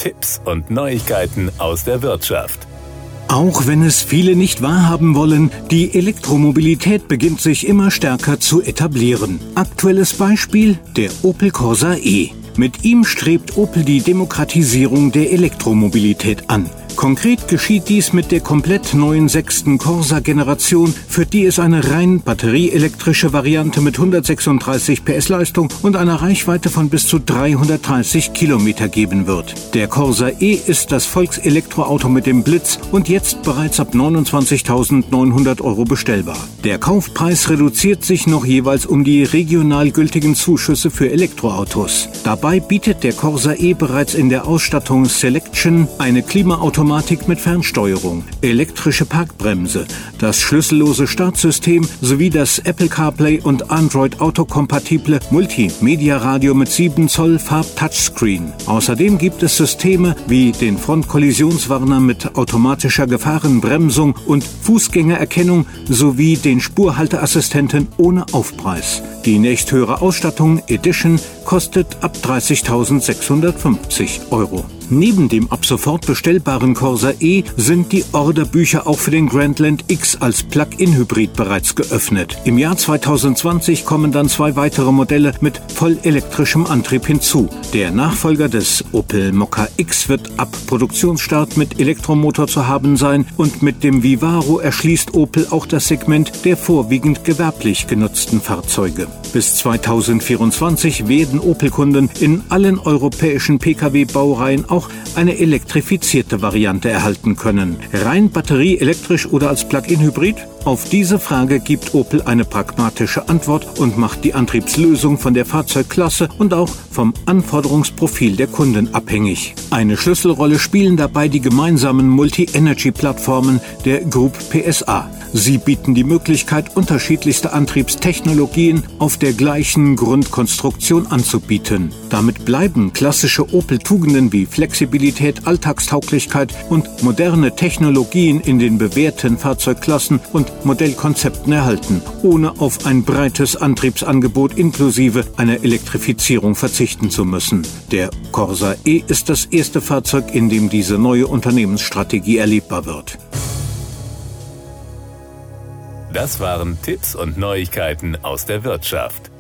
Tipps und Neuigkeiten aus der Wirtschaft. Auch wenn es viele nicht wahrhaben wollen, die Elektromobilität beginnt sich immer stärker zu etablieren. Aktuelles Beispiel: der Opel Corsa E. Mit ihm strebt Opel die Demokratisierung der Elektromobilität an. Konkret geschieht dies mit der komplett neuen 6. Corsa-Generation, für die es eine rein batterieelektrische Variante mit 136 PS Leistung und einer Reichweite von bis zu 330 Kilometer geben wird. Der Corsa E ist das Volkselektroauto mit dem Blitz und jetzt bereits ab 29.900 € bestellbar. Der Kaufpreis reduziert sich noch jeweils um die regional gültigen Zuschüsse für Elektroautos. Dabei bietet der Corsa E bereits in der Ausstattung Selection eine Klimaautomatik mit Fernsteuerung, elektrische Parkbremse, das schlüssellose Startsystem sowie das Apple CarPlay und Android Auto-kompatible Multimedia-Radio mit 7 Zoll Farb-Touchscreen. Außerdem gibt es Systeme wie den Frontkollisionswarner mit automatischer Gefahrenbremsung und Fußgängererkennung sowie den Spurhalteassistenten ohne Aufpreis. Die nächsthöhere Ausstattung Edition kostet ab 30.650 €. Neben dem ab sofort bestellbaren Corsa E sind die Orderbücher auch für den Grandland X als Plug-in-Hybrid bereits geöffnet. Im Jahr 2020 kommen dann 2 weitere Modelle mit vollelektrischem Antrieb hinzu. Der Nachfolger des Opel Mokka X wird ab Produktionsstart mit Elektromotor zu haben sein und mit dem Vivaro erschließt Opel auch das Segment der vorwiegend gewerblich genutzten Fahrzeuge. Bis 2024 werden Opel-Kunden in allen europäischen Pkw-Baureihen auch eine elektrifizierte Variante erhalten können. Rein batterieelektrisch oder als Plug-in-Hybrid? Auf diese Frage gibt Opel eine pragmatische Antwort und macht die Antriebslösung von der Fahrzeugklasse und auch vom Anforderungsprofil der Kunden abhängig. Eine Schlüsselrolle spielen dabei die gemeinsamen Multi-Energy-Plattformen der Group PSA. Sie bieten die Möglichkeit, unterschiedlichste Antriebstechnologien auf der gleichen Grundkonstruktion anzubieten. Damit bleiben klassische Opel-Tugenden wie Flexibilität, Alltagstauglichkeit und moderne Technologien in den bewährten Fahrzeugklassen und Modellkonzepten erhalten, ohne auf ein breites Antriebsangebot inklusive einer Elektrifizierung verzichten zu müssen. Der Corsa E ist das erste Fahrzeug, in dem diese neue Unternehmensstrategie erlebbar wird. Das waren Tipps und Neuigkeiten aus der Wirtschaft.